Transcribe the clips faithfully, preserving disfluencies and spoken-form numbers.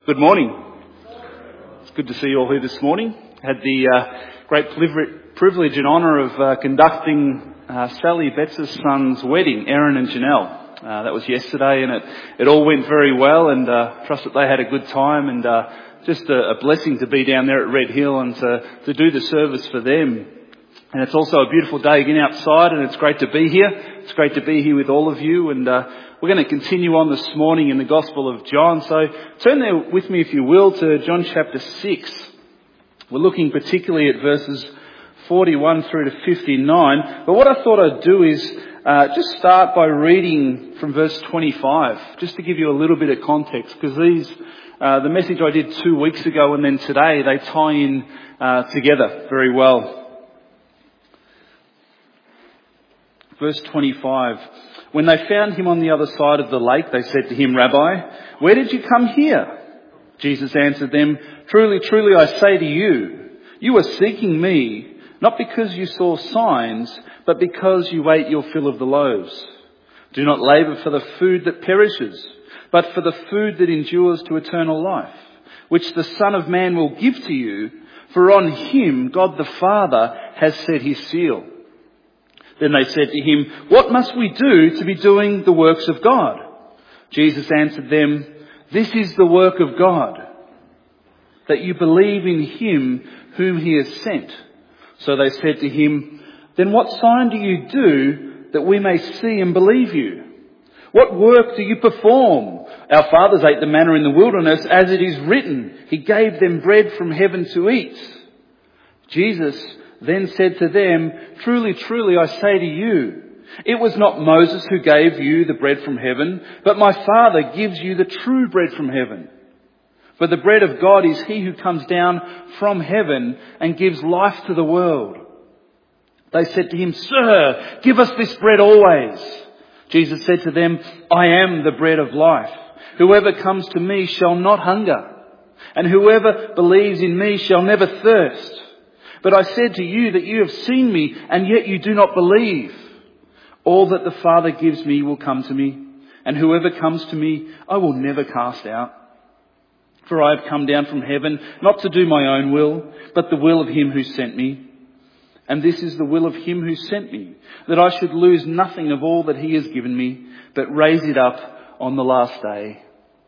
Good morning. It's good to see you all here this morning. I had the uh, great privilege and honour of uh, conducting uh, Sally Betts' son's wedding, Aaron and Janelle. Uh, that was yesterday, and it, it all went very well, and uh, trust that they had a good time, and uh, just a, a blessing to be down there at Red Hill and to, to do the service for them. And it's also a beautiful day again outside, and it's great to be here. It's great to be here with all of you, and uh, we're going to continue on this morning in the Gospel of John. So turn there with me, if you will, to John chapter six. We're looking particularly at verses forty-one through to fifty-nine. But what I thought I'd do is uh, just start by reading from verse twenty-five, just to give you a little bit of context, because these, uh, the message I did two weeks ago and then today, they tie in uh, together very well. Verse twenty-five. When they found him on the other side of the lake, they said to him, "Rabbi, where did you come here?" Jesus answered them, "Truly, truly, I say to you, you are seeking me, not because you saw signs, but because you ate your fill of the loaves. Do not labour for the food that perishes, but for the food that endures to eternal life, which the Son of Man will give to you, for on him God the Father has set his seal." Then they said to him, "What must we do to be doing the works of God?" Jesus answered them, "This is the work of God, that you believe in him whom he has sent." So they said to him, "Then what sign do you do that we may see and believe you? What work do you perform? Our fathers ate the manna in the wilderness, as it is written, he gave them bread from heaven to eat." Jesus then said to them, "Truly, truly, I say to you, it was not Moses who gave you the bread from heaven, but my Father gives you the true bread from heaven. For the bread of God is he who comes down from heaven and gives life to the world." They said to him, "Sir, give us this bread always." Jesus said to them, "I am the bread of life. Whoever comes to me shall not hunger, and whoever believes in me shall never thirst. But I said to you that you have seen me, and yet you do not believe. All that the Father gives me will come to me, and whoever comes to me I will never cast out. For I have come down from heaven, not to do my own will, but the will of him who sent me. And this is the will of him who sent me, that I should lose nothing of all that he has given me, but raise it up on the last day.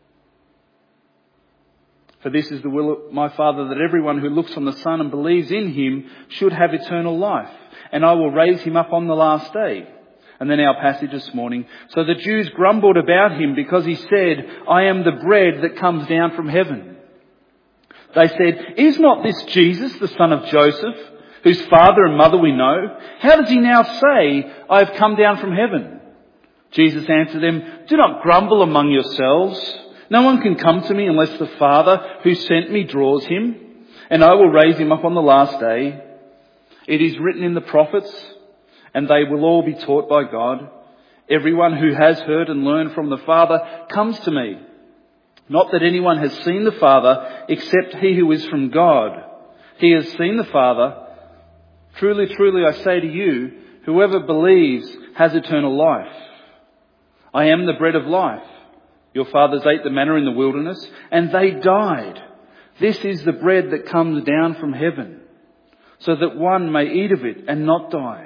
For this is the will of my Father, that everyone who looks on the Son and believes in him should have eternal life, and I will raise him up on the last day." And then our passage this morning. "So the Jews grumbled about him because he said, 'I am the bread that comes down from heaven.' They said, 'Is not this Jesus, the son of Joseph, whose father and mother we know? How does he now say, 'I have come down from heaven'?" Jesus answered them, "Do not grumble among yourselves. No one can come to me unless the Father who sent me draws him, and I will raise him up on the last day. It is written in the prophets, and they will all be taught by God. Everyone who has heard and learned from the Father comes to me. Not that anyone has seen the Father except he who is from God. He has seen the Father. Truly, truly, I say to you, whoever believes has eternal life. I am the bread of life. Your fathers ate the manna in the wilderness, and they died. This is the bread that comes down from heaven, so that one may eat of it and not die.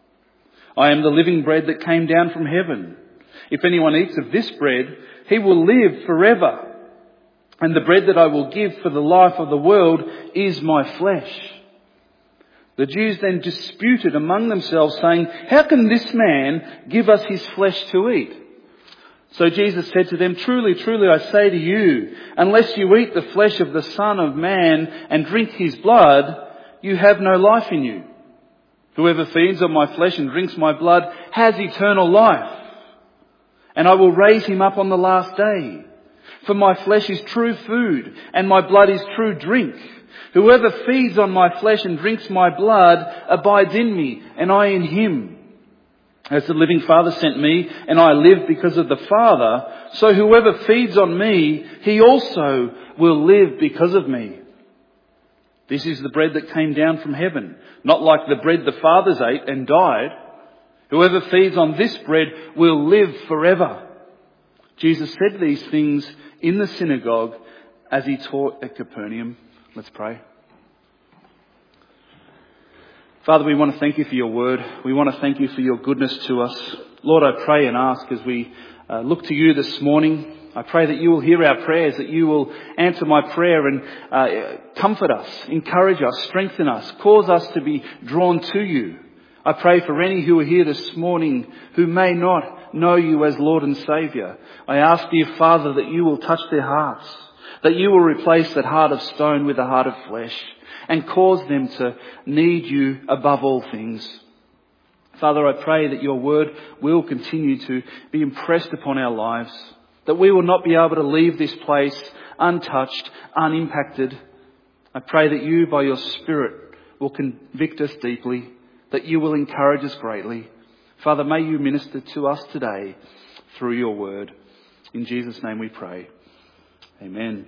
I am the living bread that came down from heaven. If anyone eats of this bread, he will live forever. And the bread that I will give for the life of the world is my flesh." The Jews then disputed among themselves, saying, "How can this man give us his flesh to eat?" So Jesus said to them, "Truly, truly, I say to you, unless you eat the flesh of the Son of Man and drink his blood, you have no life in you. Whoever feeds on my flesh and drinks my blood has eternal life, and I will raise him up on the last day. For my flesh is true food, and my blood is true drink. Whoever feeds on my flesh and drinks my blood abides in me, and I in him. As the living Father sent me, and I live because of the Father, so whoever feeds on me, he also will live because of me. This is the bread that came down from heaven, not like the bread the fathers ate and died. Whoever feeds on this bread will live forever." Jesus said these things in the synagogue as he taught at Capernaum. Let's pray. Father, we want to thank you for your word. We want to thank you for your goodness to us. Lord, I pray and ask as we uh, look to you this morning, I pray that you will hear our prayers, that you will answer my prayer and uh, comfort us, encourage us, strengthen us, cause us to be drawn to you. I pray for any who are here this morning who may not know you as Lord and Saviour. I ask you, Father, that you will touch their hearts, that you will replace that heart of stone with a heart of flesh and cause them to need you above all things. Father, I pray that your word will continue to be impressed upon our lives, that we will not be able to leave this place untouched, unimpacted. I pray that you, by your Spirit, will convict us deeply, that you will encourage us greatly. Father, may you minister to us today through your word. In Jesus' name we pray. Amen.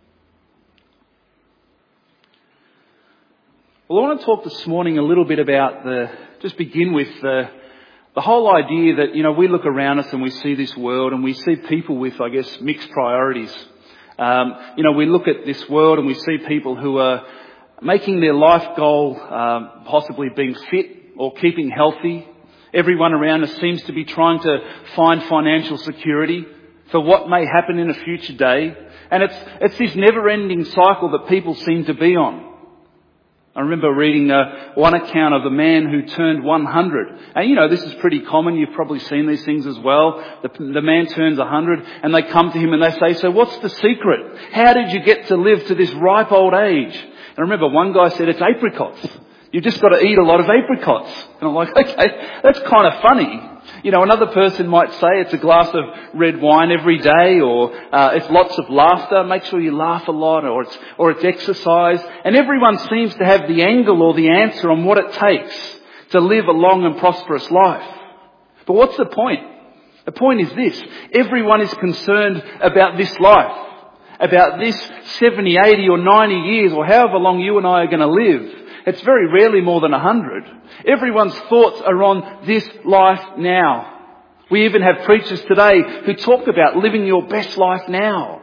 Well, I want to talk this morning a little bit about the, just begin with the, the whole idea that, you know, we look around us and we see this world and we see people with, I guess, mixed priorities. Um, you know, we look at this world and we see people who are making their life goal um, possibly being fit or keeping healthy. Everyone around us seems to be trying to find financial security for what may happen in a future day. And it's, it's this never-ending cycle that people seem to be on. I remember reading uh, one account of a man who turned one hundred. And you know, this is pretty common. You've probably seen these things as well. The, the man turns one hundred and they come to him and they say, so what's the secret? How did you get to live to this ripe old age? And I remember one guy said, it's apricots. You've just got to eat a lot of apricots. And I'm like, okay, that's kind of funny. You know, another person might say it's a glass of red wine every day, or uh, it's lots of laughter. Make sure you laugh a lot, or it's or it's exercise. And everyone seems to have the angle or the answer on what it takes to live a long and prosperous life. But what's the point? The point is this. Everyone is concerned about this life, about this seventy, eighty or ninety years, or however long you and I are going to live. It's very rarely more than a hundred. Everyone's thoughts are on this life now. We even have preachers today who talk about living your best life now.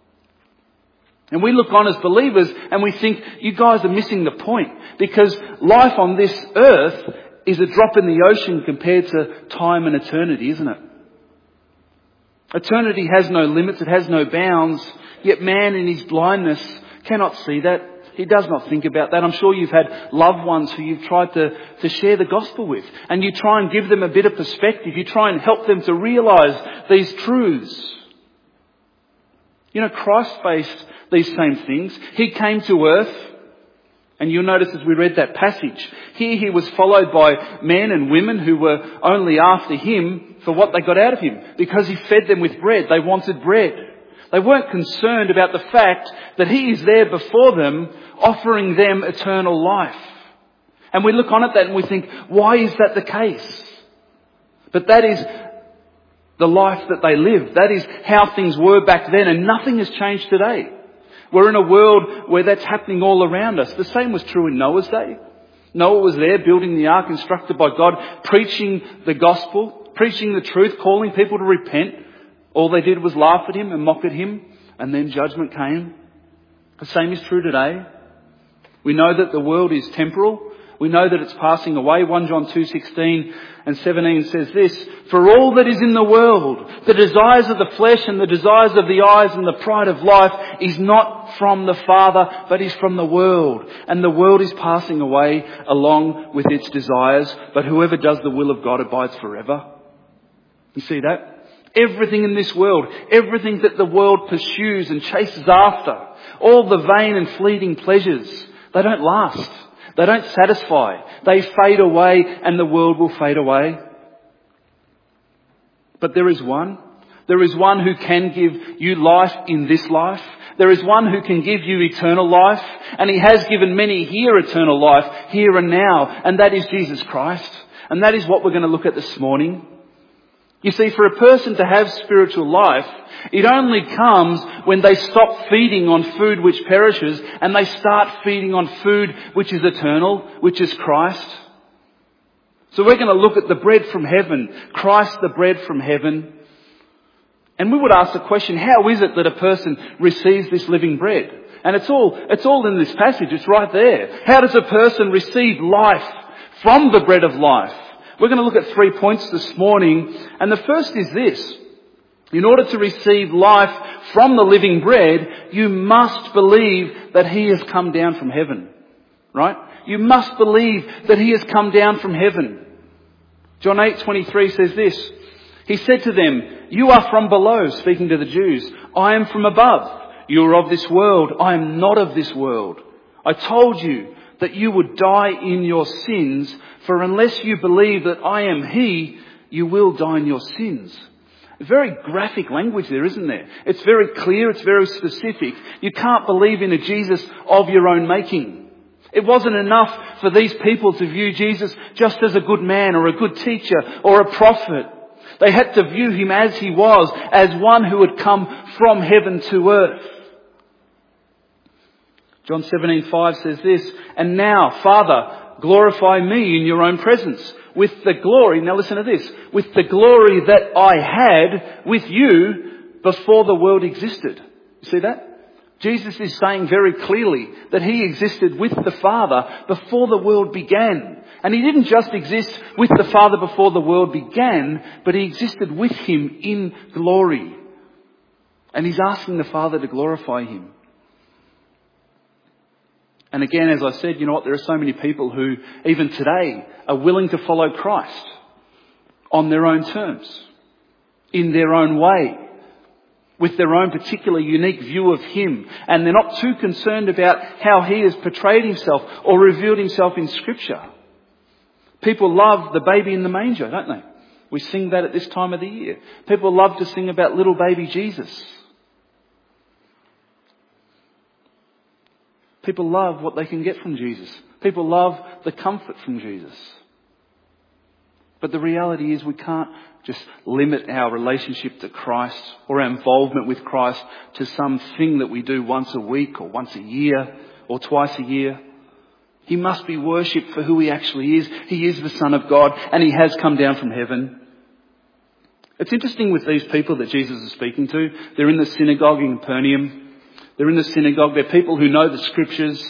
And we look on as believers and we think, you guys are missing the point, because life on this earth is a drop in the ocean compared to time and eternity, isn't it? Eternity has no limits, it has no bounds, yet man in his blindness cannot see that. He does not think about that. I'm sure you've had loved ones who you've tried to, to share the gospel with, and you try and give them a bit of perspective. You try and help them to realise these truths. You know, Christ faced these same things. He came to earth, and you'll notice as we read that passage, here he was followed by men and women who were only after him for what they got out of him, because he fed them with bread. They wanted bread. They weren't concerned about the fact that he is there before them, offering them eternal life. And we look on at that and we think, why is that the case? But that is the life that they lived. That is how things were back then, and nothing has changed today. We're in a world where that's happening all around us. The same was true in Noah's day. Noah was there building the ark, instructed by God, preaching the gospel, preaching the truth, calling people to repent. All they did was laugh at him and mock at him, and then judgment came. The same is true today. We know that the world is temporal. We know that it's passing away. First John two sixteen and seventeen says this, for all that is in the world, the desires of the flesh and the desires of the eyes and the pride of life is not from the Father, but is from the world. And the world is passing away along with its desires, but whoever does the will of God abides forever. You see that? Everything in this world, everything that the world pursues and chases after, all the vain and fleeting pleasures, they don't last. They don't satisfy. They fade away, and the world will fade away. But there is one. There is one who can give you life in this life. There is one who can give you eternal life. And he has given many here eternal life, here and now. And that is Jesus Christ. And that is what we're going to look at this morning. You see, for a person to have spiritual life, it only comes when they stop feeding on food which perishes and they start feeding on food which is eternal, which is Christ. So we're going to look at the bread from heaven, Christ the bread from heaven. And we would ask the question, how is it that a person receives this living bread? And it's all, it's all in this passage. It's right there. How does a person receive life from the bread of life? We're going to look at three points this morning. And the first is this. In order to receive life from the living bread, you must believe that He has come down from heaven. Right? You must believe that He has come down from heaven. John eight twenty-three says this. He said to them, "You are from below," speaking to the Jews. "I am from above. You are of this world. I am not of this world. I told you that you would die in your sins, for unless you believe that I am He, you will die in your sins." Very graphic language there, isn't there? It's very clear, it's very specific. You can't believe in a Jesus of your own making. It wasn't enough for these people to view Jesus just as a good man or a good teacher or a prophet. They had to view Him as He was, as one who had come from heaven to earth. John seventeen five says this, "And now, Father, glorify me in your own presence with the glory," now listen to this, "with the glory that I had with you before the world existed." You see that? Jesus is saying very clearly that He existed with the Father before the world began. And He didn't just exist with the Father before the world began, but He existed with Him in glory. And He's asking the Father to glorify Him. And again, as I said, you know what, there are so many people who, even today, are willing to follow Christ on their own terms, in their own way, with their own particular unique view of Him. And they're not too concerned about how He has portrayed Himself or revealed Himself in Scripture. People love the baby in the manger, don't they? We sing that at this time of the year. People love to sing about little baby Jesus. People love what they can get from Jesus. People love the comfort from Jesus. But the reality is we can't just limit our relationship to Christ or our involvement with Christ to some thing that we do once a week or once a year or twice a year. He must be worshipped for who He actually is. He is the Son of God and He has come down from heaven. It's interesting with these people that Jesus is speaking to. They're in the synagogue in Capernaum. They're in the synagogue. They're people who know the Scriptures.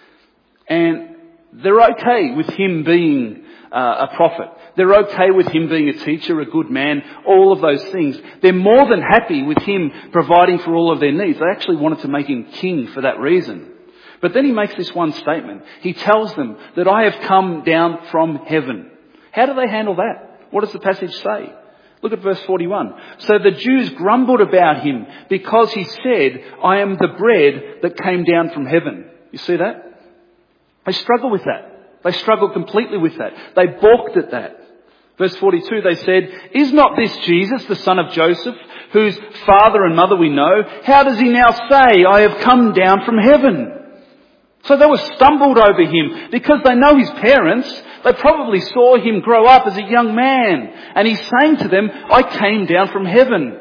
And they're okay with Him being uh, a prophet. They're okay with Him being a teacher, a good man, all of those things. They're more than happy with Him providing for all of their needs. They actually wanted to make Him king for that reason. But then He makes this one statement. He tells them that I have come down from heaven. How do they handle that? What does the passage say? Look at verse forty-one. "So the Jews grumbled about Him because He said, I am the bread that came down from heaven." You see that? They struggle with that. They struggle completely with that. They balked at that. Verse forty-two, they said, "Is not this Jesus, the son of Joseph, whose father and mother we know? How does He now say, I have come down from heaven?" So they were stumbled over Him because they know His parents. They probably saw Him grow up as a young man. And He's saying to them, I came down from heaven.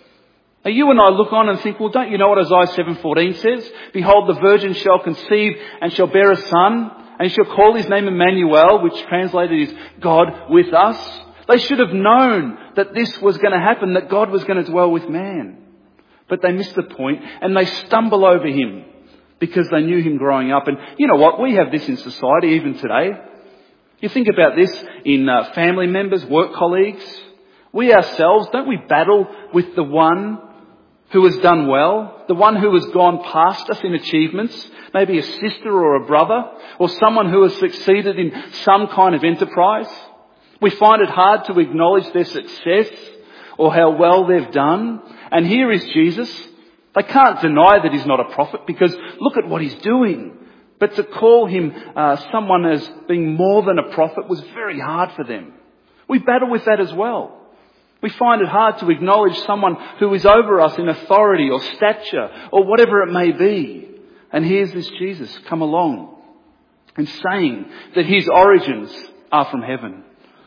Now you and I look on and think, well, don't you know what Isaiah seven fourteen says? "Behold, the virgin shall conceive and shall bear a son, and shall call his name Emmanuel," which translated is God with us. They should have known that this was going to happen, that God was going to dwell with man. But they missed the point and they stumble over Him because they knew Him growing up. And you know what? We have this in society even today. You think about this in uh, family members, work colleagues. We ourselves, don't we battle with the one who has done well, the one who has gone past us in achievements, maybe a sister or a brother, or someone who has succeeded in some kind of enterprise? We find it hard to acknowledge their success or how well they've done. And here is Jesus. They can't deny that He's not a prophet because look at what He's doing. But to call Him uh, someone as being more than a prophet was very hard for them. We battle with that as well. We find it hard to acknowledge someone who is over us in authority or stature or whatever it may be. And here's this Jesus come along and saying that His origins are from heaven.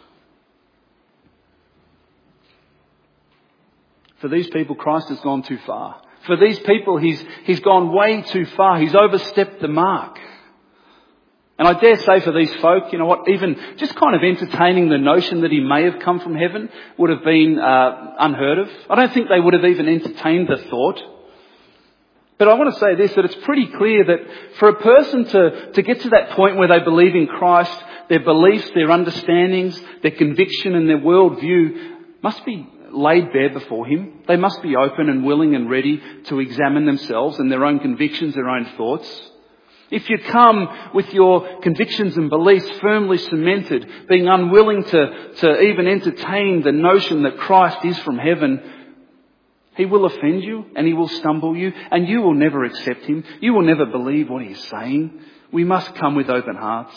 For these people, Christ has gone too far. For these people, he's, he's gone way too far. He's overstepped the mark. And I dare say for these folk, you know what, even just kind of entertaining the notion that he may have come from heaven would have been uh, unheard of. I don't think they would have even entertained the thought. But I want to say this, that it's pretty clear that for a person to, to get to that point where they believe in Christ, their beliefs, their understandings, their conviction and their worldview must be laid bare before him. They must be open and willing and ready to examine themselves and their own convictions, their own thoughts. If you come with your convictions and beliefs firmly cemented, being unwilling to, to even entertain the notion that Christ is from heaven, he will offend you and he will stumble you and you will never accept him. You will never believe what he's saying. We must come with open hearts.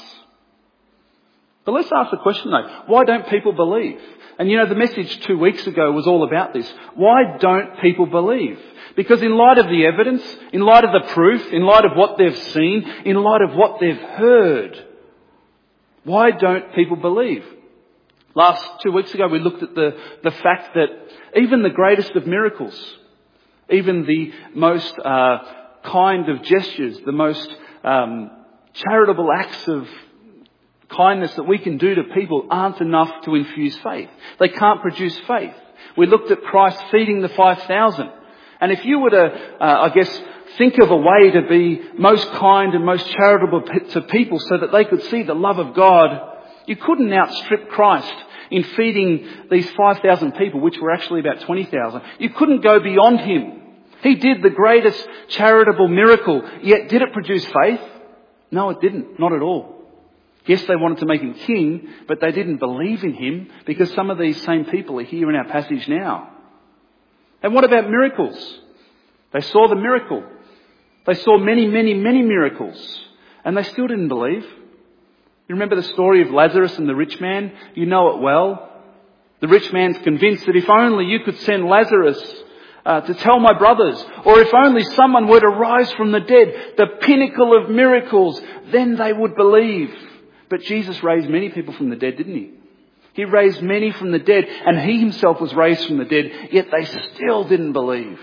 But let's ask the question though, why don't people believe? And you know, the message two weeks ago was all about this. Why don't people believe? Because in light of the evidence, in light of the proof, in light of what they've seen, in light of what they've heard, why don't people believe? Last two weeks ago we looked at the, the fact that even the greatest of miracles, even the most uh, kind of gestures, the most um, charitable acts of kindness that we can do to people aren't enough to infuse faith. They can't produce faith. We looked at Christ feeding the five thousand. And if you were to, uh, I guess, think of a way to be most kind and most charitable to people so that they could see the love of God, you couldn't outstrip Christ in feeding these five thousand people, which were actually about twenty thousand. You couldn't go beyond him. He did the greatest charitable miracle, yet did it produce faith? No, it didn't. Not at all. Yes, they wanted to make him king, but they didn't believe in him because some of these same people are here in our passage now. And what about miracles? They saw the miracle. They saw many, many, many miracles, and they still didn't believe. You remember the story of Lazarus and the rich man? You know it well. The rich man's convinced that if only you could send Lazarus uh, to tell my brothers, or if only someone were to rise from the dead, the pinnacle of miracles, then they would believe. But Jesus raised many people from the dead, didn't he? He raised many from the dead, and he himself was raised from the dead, yet they still didn't believe.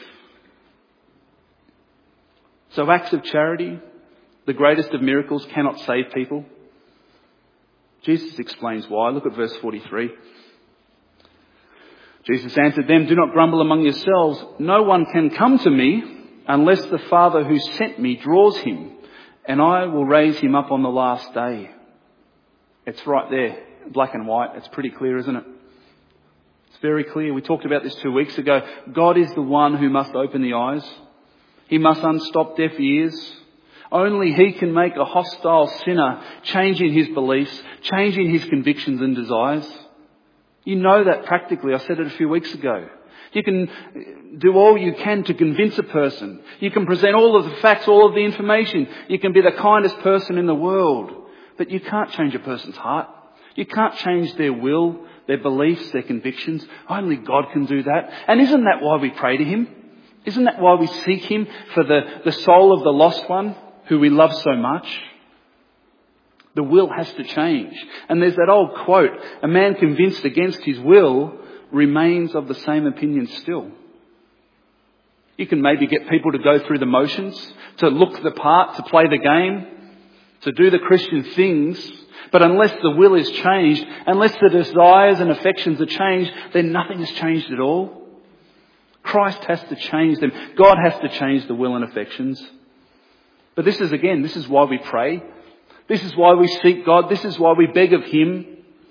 So acts of charity, the greatest of miracles, cannot save people. Jesus explains why. Look at verse forty-three. Jesus answered them, "Do not grumble among yourselves. No one can come to me unless the Father who sent me draws him, and I will raise him up on the last day." It's right there, black and white. It's pretty clear, isn't it? It's very clear. We talked about this two weeks ago. God is the one who must open the eyes. He must unstop deaf ears. Only he can make a hostile sinner change in his beliefs, change in his convictions and desires. You know that practically. I said it a few weeks ago. You can do all you can to convince a person. You can present all of the facts, all of the information. You can be the kindest person in the world. But you can't change a person's heart. You can't change their will, their beliefs, their convictions. Only God can do that. And isn't that why we pray to him? Isn't that why we seek him for the, the soul of the lost one who we love so much? The will has to change. And there's that old quote, a man convinced against his will remains of the same opinion still. You can maybe get people to go through the motions, to look the part, to play the game, to do the Christian things, but unless the will is changed, unless the desires and affections are changed, then nothing has changed at all. Christ has to change them. God has to change the will and affections. But this is, again, this is why we pray. This is why we seek God. This is why we beg of him.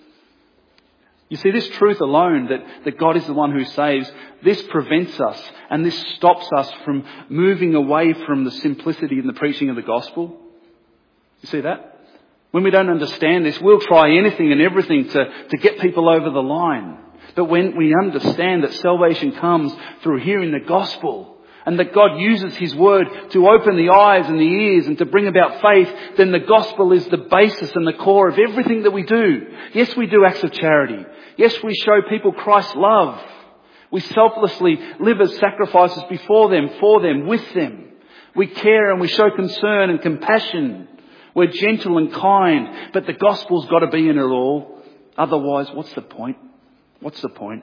You see, this truth alone, that, that God is the one who saves, this prevents us and this stops us from moving away from the simplicity in the preaching of the gospel. You see that? When we don't understand this, we'll try anything and everything to, to get people over the line. But when we understand that salvation comes through hearing the gospel, and that God uses his word to open the eyes and the ears and to bring about faith, then the gospel is the basis and the core of everything that we do. Yes, we do acts of charity. Yes, we show people Christ's love. We selflessly live as sacrifices before them, for them, with them. We care and we show concern and compassion. We're gentle and kind, but the gospel's got to be in it all. Otherwise, what's the point? What's the point?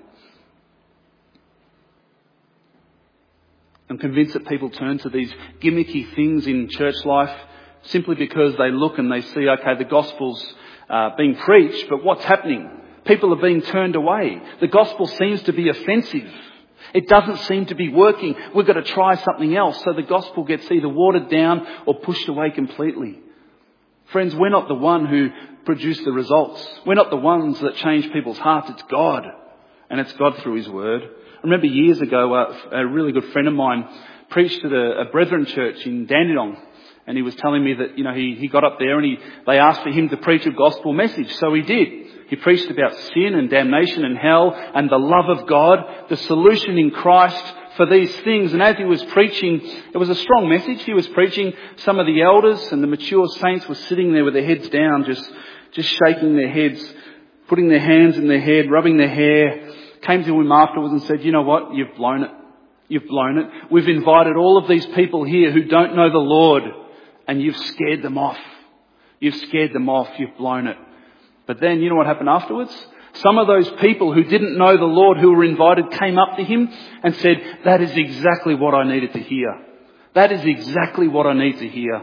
I'm convinced that people turn to these gimmicky things in church life simply because they look and they see, okay, the gospel's uh, being preached, but what's happening? People are being turned away. The gospel seems to be offensive. It doesn't seem to be working. We've got to try something else. So the gospel gets either watered down or pushed away completely. Friends, we're not the one who produce the results. We're not the ones that change people's hearts. It's God. And it's God through His Word. I remember years ago, uh, a really good friend of mine preached at a, a Brethren church in Dandenong. And he was telling me that, you know, he, he got up there and he, they asked for him to preach a gospel message. So he did. He preached about sin and damnation and hell and the love of God, the solution in Christ for these things. And as he was preaching, it was a strong message. He was preaching. Some of the elders and the mature saints were sitting there with their heads down, just, just shaking their heads, putting their hands in their head, rubbing their hair. Came to him afterwards and said, you know what? You've blown it. You've blown it. We've invited all of these people here who don't know the Lord, and you've scared them off. You've scared them off. You've blown it. But then, you know what happened afterwards? Some of those people who didn't know the Lord, who were invited, came up to him and said, that is exactly what I needed to hear. That is exactly what I need to hear.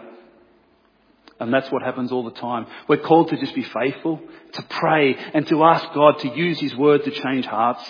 And that's what happens all the time. We're called to just be faithful, to pray, and to ask God to use His Word to change hearts.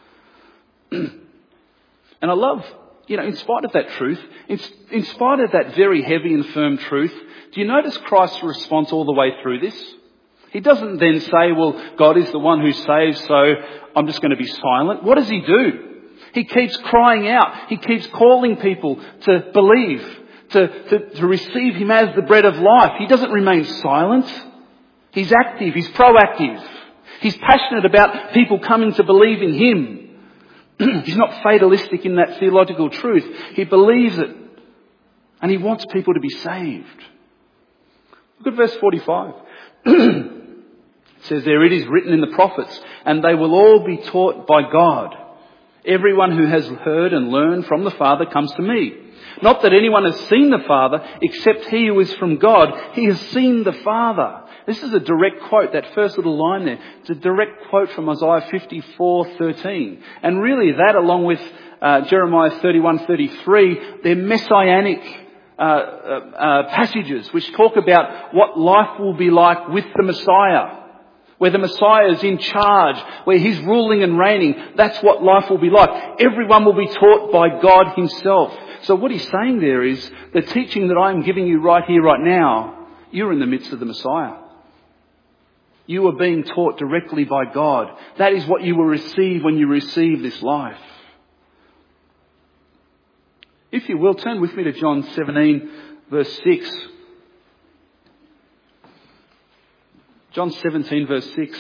And I love, you know, in spite of that truth, in, in spite of that very heavy and firm truth, do you notice Christ's response all the way through this? He doesn't then say, well, God is the one who saves, so I'm just going to be silent. What does He do? He keeps crying out. He keeps calling people to believe, to, to, to receive Him as the bread of life. He doesn't remain silent. He's active. He's proactive. He's passionate about people coming to believe in Him. He's not fatalistic in that theological truth. He believes it. And He wants people to be saved. Look at verse forty-five. It says there, it is written in the prophets, and they will all be taught by God. Everyone who has heard and learned from the Father comes to me. Not that anyone has seen the Father, except he who is from God. He has seen the Father. This is a direct quote, that first little line there. It's a direct quote from Isaiah fifty-four thirteen. And really that, along with uh, Jeremiah thirty-one thirty-three, they're messianic uh, uh, uh, passages which talk about what life will be like with the Messiah. Where the Messiah is in charge, where He's ruling and reigning. That's what life will be like. Everyone will be taught by God Himself. So what He's saying there is, the teaching that I'm giving you right here, right now, you're in the midst of the Messiah. You are being taught directly by God. That is what you will receive when you receive this life. If you will, turn with me to John seventeen, verse six. John seventeen, verse six.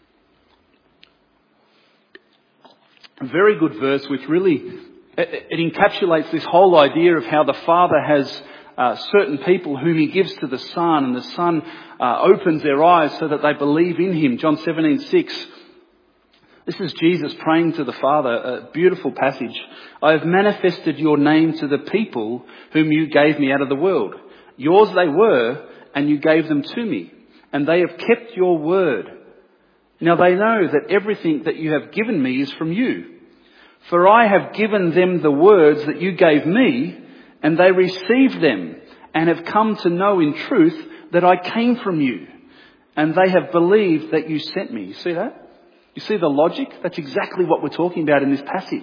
A very good verse which really, it, it encapsulates this whole idea of how the Father has uh, certain people whom He gives to the Son, and the Son uh, opens their eyes so that they believe in Him. John seventeen, six. This is Jesus praying to the Father, a beautiful passage. I have manifested your name to the people whom you gave me out of the world. Yours they were, and you gave them to me. And they have kept your word. Now they know that everything that you have given me is from you. For I have given them the words that you gave me, and they received them, and have come to know in truth that I came from you. And they have believed that you sent me. You see that? You see the logic? That's exactly what we're talking about in this passage.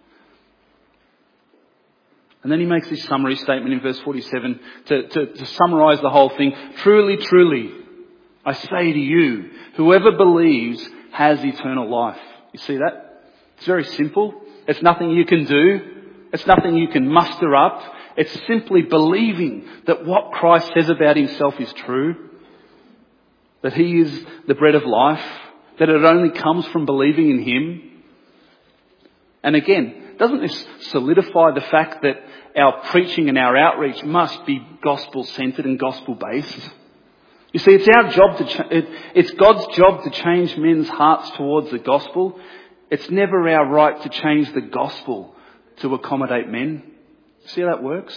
And then He makes this summary statement in verse forty-seven to, to, to summarise the whole thing. Truly, truly, I say to you, whoever believes has eternal life. You see that? It's very simple. It's nothing you can do. It's nothing you can muster up. It's simply believing that what Christ says about Himself is true. That He is the bread of life. That it only comes from believing in Him. And again, doesn't this solidify the fact that our preaching and our outreach must be gospel-centred and gospel-based? You see, it's our job to, ch- it, it's God's job to change men's hearts towards the gospel. It's never our right to change the gospel to accommodate men. See how that works?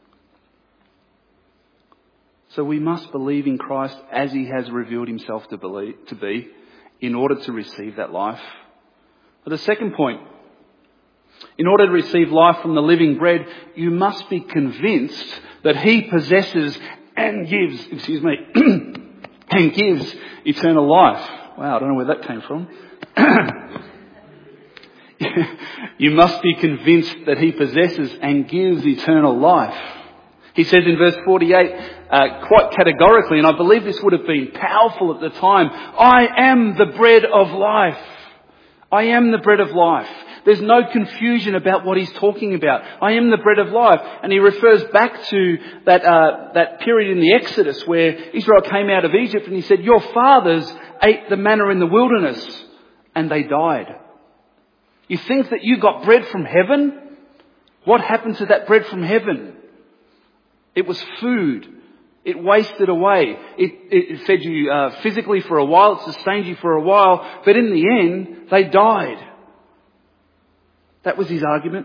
So we must believe in Christ as He has revealed Himself to, believe, to be in order to receive that life. But the second point, in order to receive life from the living bread, you must be convinced that He possesses and gives, excuse me, and gives eternal life. Wow, I don't know where that came from. You must be convinced that he possesses and gives eternal life. He says in verse forty-eight, uh, quite categorically, and I believe this would have been powerful at the time, I am the bread of life. I am the bread of life. There's no confusion about what he's talking about. I am the bread of life. And he refers back to that, uh, that period in the Exodus where Israel came out of Egypt and he said, your fathers ate the manna in the wilderness and they died. You think that you got bread from heaven? What happened to that bread from heaven? It was food. It wasted away. It, it fed you uh, physically for a while. It sustained you for a while. But in the end, they died. That was his argument.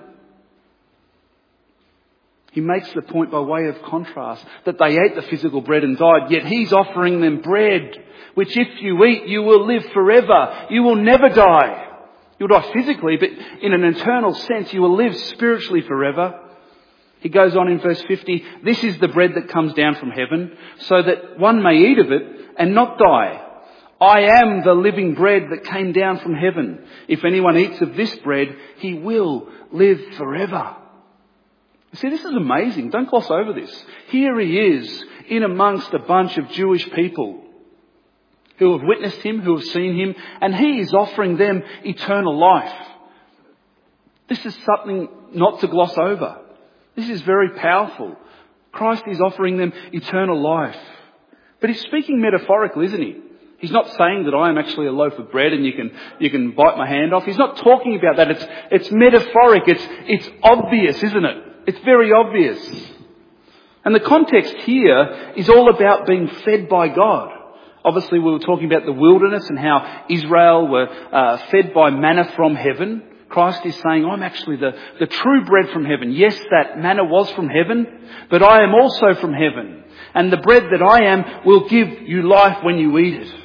He makes the point by way of contrast that they ate the physical bread and died, yet he's offering them bread, which if you eat, you will live forever. You will never die. You'll die physically, but in an eternal sense, you will live spiritually forever. He goes on in verse fifty, this is the bread that comes down from heaven, so that one may eat of it and not die. I am the living bread that came down from heaven. If anyone eats of this bread, he will live forever. You see, this is amazing. Don't gloss over this. Here he is in amongst a bunch of Jewish people who have witnessed him, who have seen him, and he is offering them eternal life. This is something not to gloss over. This is very powerful. Christ is offering them eternal life. But he's speaking metaphorically, isn't he? He's not saying that I am actually a loaf of bread and you can, you can bite my hand off. He's not talking about that. It's, it's metaphoric. It's, it's obvious, isn't it? It's very obvious. And the context here is all about being fed by God. Obviously, we were talking about the wilderness and how Israel were uh, fed by manna from heaven. Christ is saying, I'm actually the, the true bread from heaven. Yes, that manna was from heaven, but I am also from heaven. And the bread that I am will give you life when you eat it.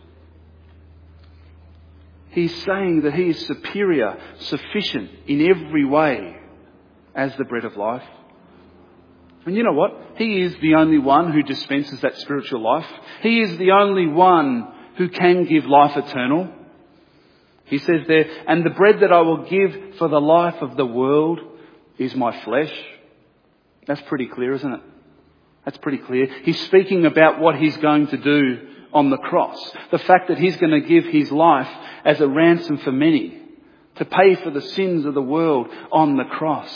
He's saying that he is superior, sufficient in every way as the bread of life. And you know what? He is the only one who dispenses that spiritual life. He is the only one who can give life eternal. He says there, and the bread that I will give for the life of the world is my flesh. That's pretty clear, isn't it? That's pretty clear. He's speaking about what he's going to do on the cross. The fact that he's going to give his life as a ransom for many, to pay for the sins of the world on the cross.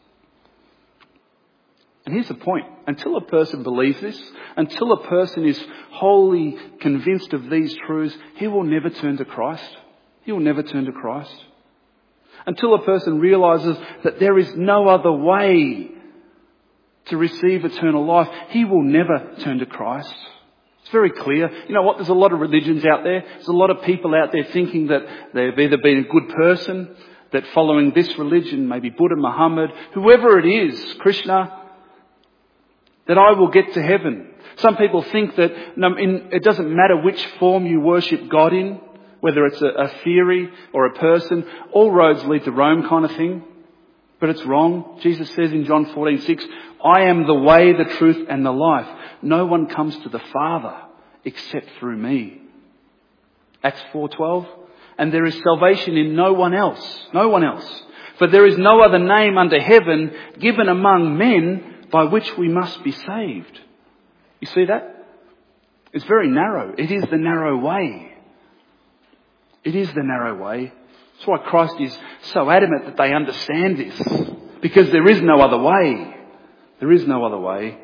And here's the point. Until a person believes this, until a person is wholly convinced of these truths, he will never turn to Christ. He will never turn to Christ. Until a person realises that there is no other way to receive eternal life, he will never turn to Christ. It's very clear. You know what? There's a lot of religions out there. There's a lot of people out there thinking that they've either been a good person, that following this religion, maybe Buddha, Muhammad, whoever it is, Krishna, that I will get to heaven. Some people think that it doesn't matter which form you worship God in, whether it's a, a theory or a person, all roads lead to Rome kind of thing. But it's wrong. Jesus says in John fourteen six, I am the way, the truth and the life. No one comes to the Father except through me. Acts four twelve, and there is salvation in no one else. No one else. For there is no other name under heaven given among men by which we must be saved. You see that? It's very narrow. It is the narrow way. It is the narrow way. That's why Christ is so adamant that they understand this. Because there is no other way. There is no other way.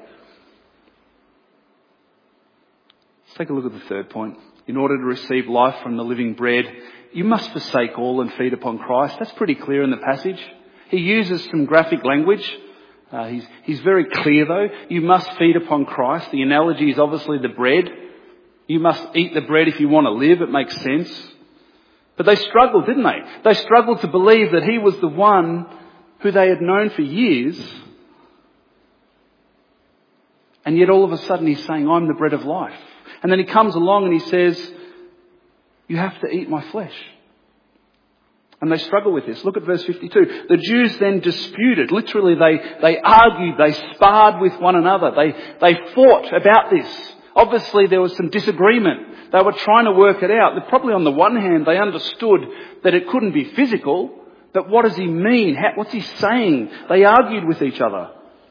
Let's take a look at the third point. In order to receive life from the living bread, you must forsake all and feed upon Christ. That's pretty clear in the passage. He uses some graphic language. Uh, he's, he's very clear though. You must feed upon Christ. The analogy is obviously the bread. You must eat the bread if you want to live. It makes sense. But they struggled, didn't they? They struggled to believe that he was the one who they had known for years. And yet all of a sudden he's saying, I'm the bread of life. And then he comes along and he says, you have to eat my flesh. And they struggle with this. Look at verse fifty-two. The Jews then disputed. Literally, they, they argued, they sparred with one another. They, they fought about this. Obviously, there was some disagreement. They were trying to work it out. Probably on the one hand, they understood that it couldn't be physical. But what does he mean? How, what's he saying? They argued with each other,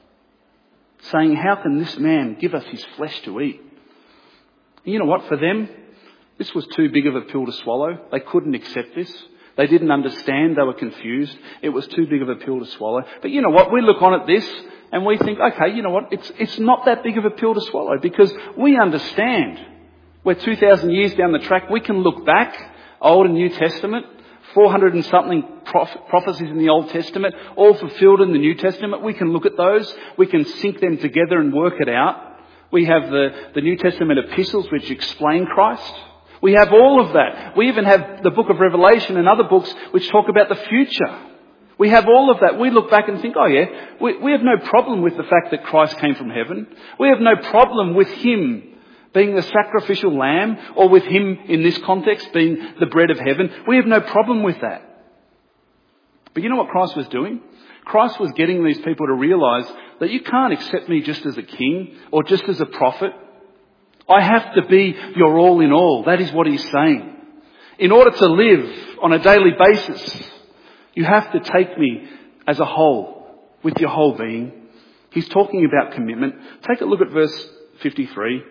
saying, how can this man give us his flesh to eat? And you know what? For them, this was too big of a pill to swallow. They couldn't accept this. They didn't understand. They were confused. It was too big of a pill to swallow. But you know what? We look on at this and we think, okay, you know what? It's, it's not that big of a pill to swallow, because we understand. We're two thousand years down the track. We can look back, Old and New Testament, four hundred and something proph- prophecies in the Old Testament, all fulfilled in the New Testament. We can look at those. We can sync them together and work it out. We have the, the New Testament epistles which explain Christ. We have all of that. We even have the book of Revelation and other books which talk about the future. We have all of that. We look back and think, oh yeah, we, we have no problem with the fact that Christ came from heaven. We have no problem with him being the sacrificial lamb, or with him in this context being the bread of heaven. We have no problem with that. But you know what Christ was doing? Christ was getting these people to realise that you can't accept me just as a king or just as a prophet. I have to be your all in all. That is what he's saying. In order to live on a daily basis, you have to take me as a whole, with your whole being. He's talking about commitment. Take a look at verse fifty-three.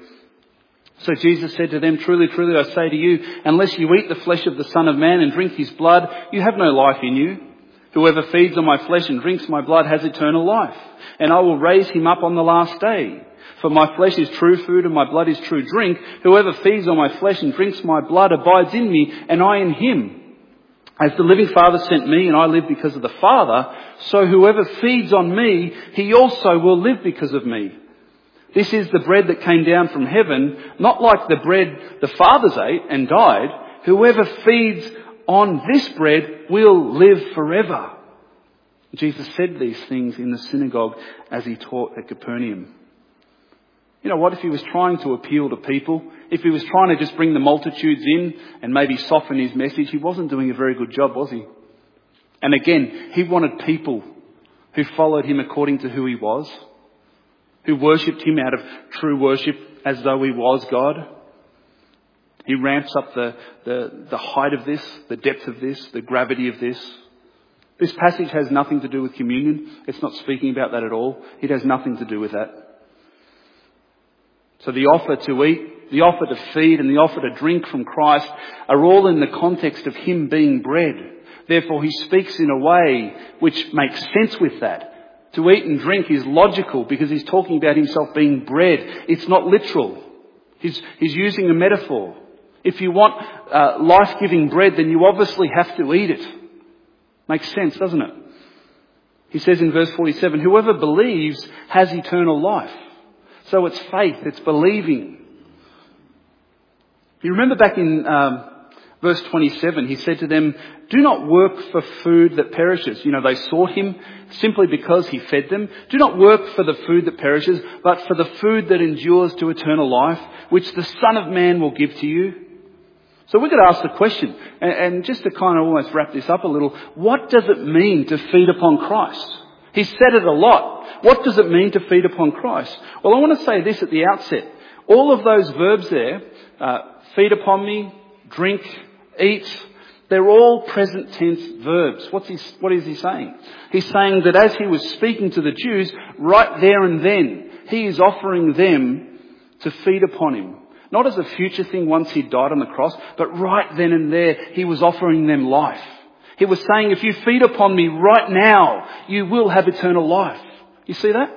So Jesus said to them, truly, truly, I say to you, unless you eat the flesh of the Son of Man and drink his blood, you have no life in you. Whoever feeds on my flesh and drinks my blood has eternal life, and I will raise him up on the last day. For my flesh is true food and my blood is true drink. Whoever feeds on my flesh and drinks my blood abides in me, and I in him. As the living Father sent me, and I live because of the Father, so whoever feeds on me, he also will live because of me. This is the bread that came down from heaven, not like the bread the fathers ate and died. Whoever feeds on this bread will live forever. Jesus said these things in the synagogue as he taught at Capernaum. You know what? If he was trying to appeal to people, if he was trying to just bring the multitudes in and maybe soften his message, he wasn't doing a very good job, was he? And again, he wanted people who followed him according to who he was, who worshipped him out of true worship as though he was God. He ramps up the, the, the height of this, the depth of this, the gravity of this. This passage has nothing to do with communion. It's not speaking about that at all. It has nothing to do with that. So the offer to eat, the offer to feed, and the offer to drink from Christ are all in the context of him being bread. Therefore, he speaks in a way which makes sense with that. To eat and drink is logical because he's talking about himself being bread. It's not literal. He's, he's using a metaphor. If you want uh, life-giving bread, then you obviously have to eat it. Makes sense, doesn't it? He says in verse forty-seven, whoever believes has eternal life. So it's faith, it's believing. You remember back in um, verse twenty-seven, he said to them, do not work for food that perishes. You know, they sought him simply because he fed them. Do not work for the food that perishes, but for the food that endures to eternal life, which the Son of Man will give to you. So we're going to ask the question, and, and just to kind of almost wrap this up a little, what does it mean to feed upon Christ? He's said it a lot. What does it mean to feed upon Christ? Well, I want to say this at the outset. All of those verbs there, uh, feed upon me, drink, eat, they're all present tense verbs. What's he, what is he saying? He's saying that as he was speaking to the Jews, right there and then, he is offering them to feed upon him. Not as a future thing once he died on the cross, but right then and there, he was offering them life. He was saying, if you feed upon me right now, you will have eternal life. You see that?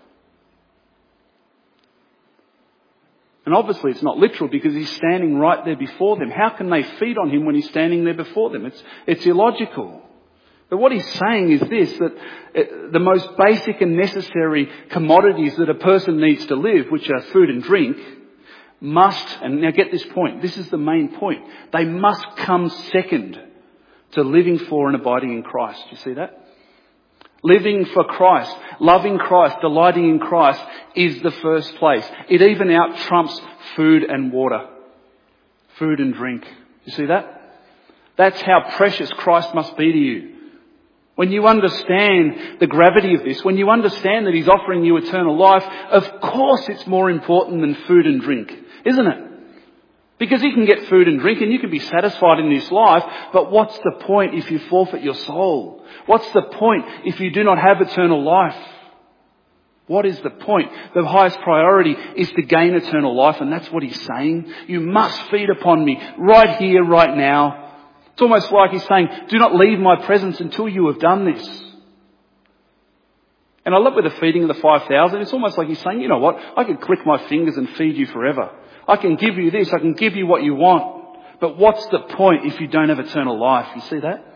And obviously it's not literal because he's standing right there before them. How can they feed on him when he's standing there before them? It's, it's illogical. But what he's saying is this, that the most basic and necessary commodities that a person needs to live, which are food and drink, must, and now get this point, this is the main point, they must come second to living for and abiding in Christ. You see that? Living for Christ, loving Christ, delighting in Christ is the first place. It even out-trumps food and water. Food and drink. You see that? That's how precious Christ must be to you. When you understand the gravity of this, when you understand that He's offering you eternal life, of course it's more important than food and drink, isn't it? Because you can get food and drink and you can be satisfied in this life, but what's the point if you forfeit your soul? What's the point if you do not have eternal life? What is the point? The highest priority is to gain eternal life, and that's what He's saying. You must feed upon me right here, right now. It's almost like He's saying, do not leave my presence until you have done this. And I love with the feeding of the five thousand, it's almost like He's saying, you know what, I can click my fingers and feed you forever. I can give you this, I can give you what you want. But what's the point if you don't have eternal life? You see that?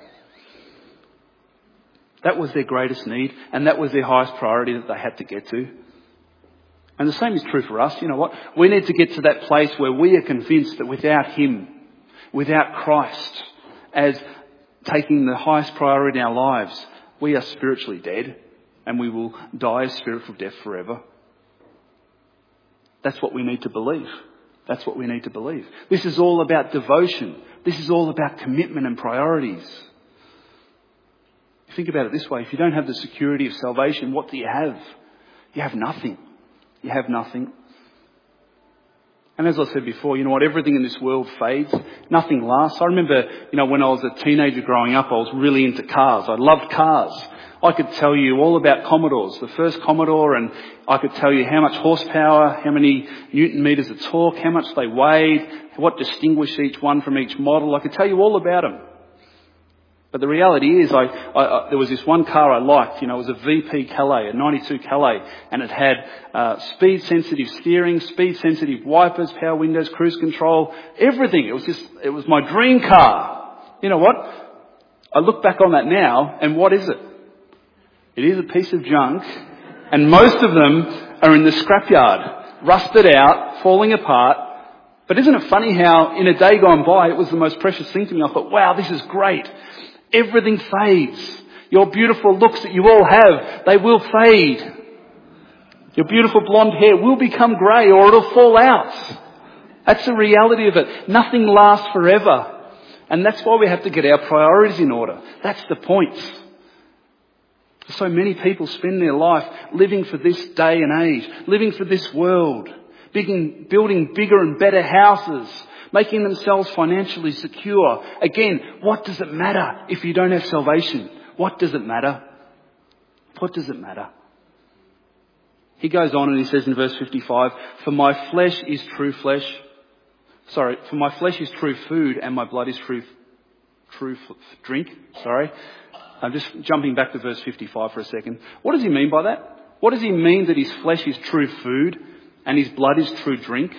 That was their greatest need, and that was their highest priority that they had to get to. And the same is true for us. You know what? We need to get to that place where we are convinced that without Him, without Christ, as taking the highest priority in our lives, we are spiritually dead and we will die a spiritual death forever. That's what we need to believe. That's what we need to believe. This is all about devotion. This is all about commitment and priorities. Think about it this way. If you don't have the security of salvation, what do you have? You have nothing. You have nothing. And as I said before, you know what? Everything in this world fades. Nothing lasts. I remember, you know, when I was a teenager growing up, I was really into cars. I loved cars. I could tell you all about Commodores, the first Commodore, and I could tell you how much horsepower, how many newton meters of torque, how much they weighed, what distinguished each one from each model. I could tell you all about them. But the reality is, I, I, I, there was this one car I liked, you know, it was a V P Calais, a ninety-two Calais, and it had uh, speed-sensitive steering, speed-sensitive wipers, power windows, cruise control, everything. It was just, it was my dream car. You know what? I look back on that now, and what is it? It is a piece of junk, and most of them are in the scrapyard, rusted out, falling apart. But isn't it funny how in a day gone by, it was the most precious thing to me. I thought, wow, this is great. Everything fades. Your beautiful looks that you all have, they will fade. Your beautiful blonde hair will become grey or it'll fall out. That's the reality of it. Nothing lasts forever. And that's why we have to get our priorities in order. That's the point. So many people spend their life living for this day and age, living for this world, building bigger and better houses, making themselves financially secure. Again, what does it matter if you don't have salvation? What does it matter? What does it matter? He goes on and he says in verse fifty-five, for my flesh is true flesh. Sorry, for my flesh is true food and my blood is true, true f- drink. Sorry. I'm just jumping back to verse fifty-five for a second. What does he mean by that? What does he mean that his flesh is true food and his blood is true drink?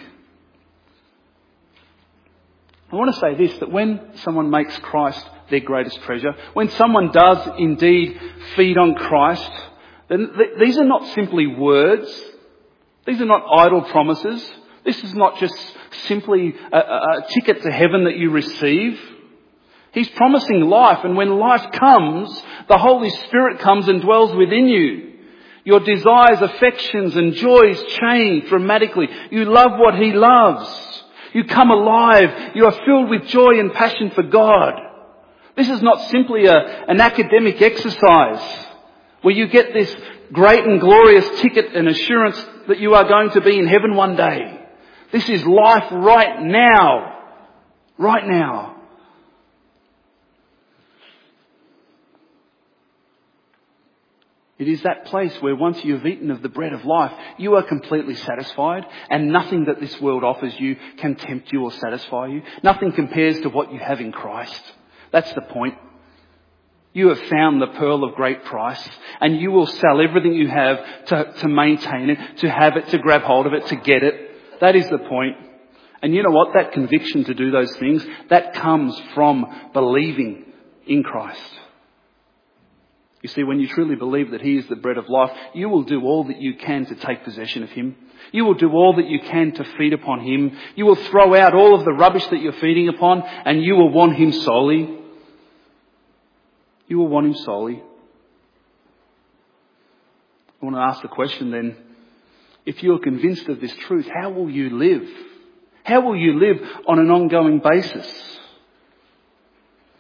I want to say this, that when someone makes Christ their greatest treasure, when someone does indeed feed on Christ, then th- these are not simply words. These are not idle promises. This is not just simply a, a, a ticket to heaven that you receive. He's promising life, and when life comes, the Holy Spirit comes and dwells within you. Your desires, affections and joys change dramatically. You love what He loves. You come alive. You are filled with joy and passion for God. This is not simply a, an academic exercise where you get this great and glorious ticket and assurance that you are going to be in heaven one day. This is life right now. Right now. It is that place where once you have eaten of the bread of life, you are completely satisfied, and nothing that this world offers you can tempt you or satisfy you. Nothing compares to what you have in Christ. That's the point. You have found the pearl of great price, and you will sell everything you have to, to maintain it, to have it, to grab hold of it, to get it. That is the point. And you know what? That conviction to do those things, that comes from believing in Christ. You see, when you truly believe that He is the bread of life, you will do all that you can to take possession of Him. You will do all that you can to feed upon Him. You will throw out all of the rubbish that you're feeding upon, and you will want Him solely. You will want Him solely. I want to ask the question then, if you are convinced of this truth, how will you live? How will you live on an ongoing basis?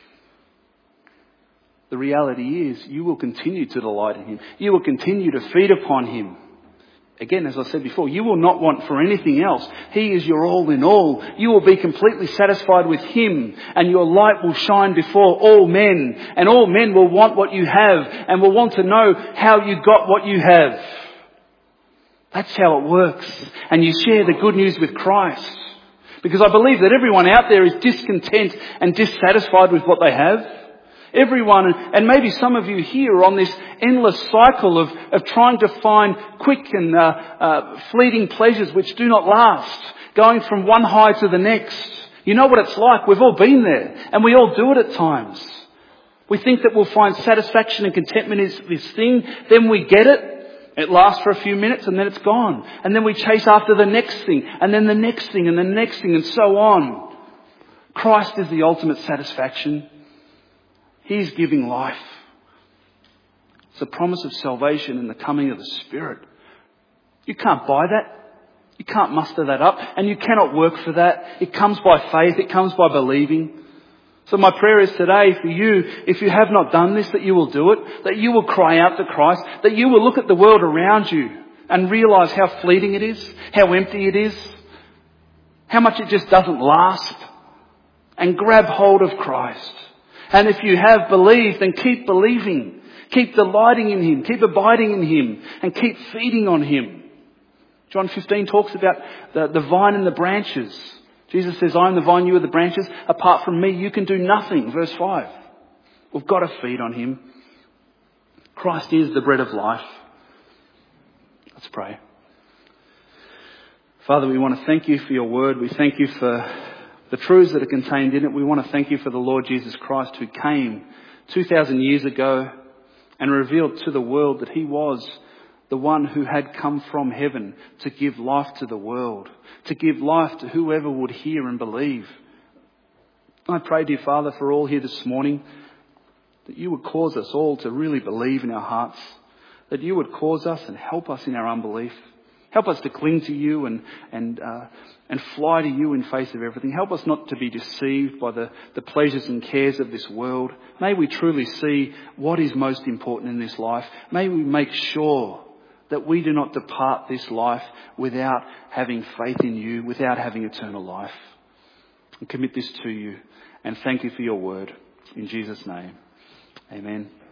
the reality is you will continue to delight in him. You will continue to feed upon him. Again, as I said before, you will not want for anything else. He is your all in all. You will be completely satisfied with him, and your light will shine before all men, and all men will want what you have and will want to know how you got what you have. That's how it works. And you share the good news with Christ. Because I believe that everyone out there is discontent and dissatisfied with what they have. Everyone, and maybe some of you here are on this endless cycle of, of trying to find quick and uh, uh, fleeting pleasures which do not last, going from one high to the next. You know what it's like. We've all been there, and we all do it at times. We think that we'll find satisfaction and contentment in this thing, then we get it. It lasts for a few minutes and then it's gone. And then we chase after the next thing, and then the next thing, and the next thing, and so on. Christ is the ultimate satisfaction. He's giving life. It's a promise of salvation and the coming of the Spirit. You can't buy that. You can't muster that up. And you cannot work for that. It comes by faith. It comes by believing. So my prayer is today for you, if you have not done this, that you will do it. That you will cry out to Christ. That you will look at the world around you and realise how fleeting it is. How empty it is. How much it just doesn't last. And grab hold of Christ. And if you have believed, then keep believing. Keep delighting in him. Keep abiding in him. And keep feeding on him. John fifteen talks about the, the vine and the branches. Jesus says, I am the vine, you are the branches. Apart from me, you can do nothing. Verse five. We've got to feed on him. Christ is the bread of life. Let's pray. Father, we want to thank you for your word. We thank you for the truths that are contained in it. We want to thank you for the Lord Jesus Christ, who came two thousand years ago and revealed to the world that he was the one who had come from heaven to give life to the world, to give life to whoever would hear and believe. I pray, dear Father, for all here this morning, that you would cause us all to really believe in our hearts, that you would cause us and help us in our unbelief. Help us to cling to you and and uh, and fly to you in face of everything. Help us not to be deceived by the, the pleasures and cares of this world. May we truly see what is most important in this life. May we make sure that we do not depart this life without having faith in you, without having eternal life. And commit this to you. And thank you for your word. In Jesus' name, amen.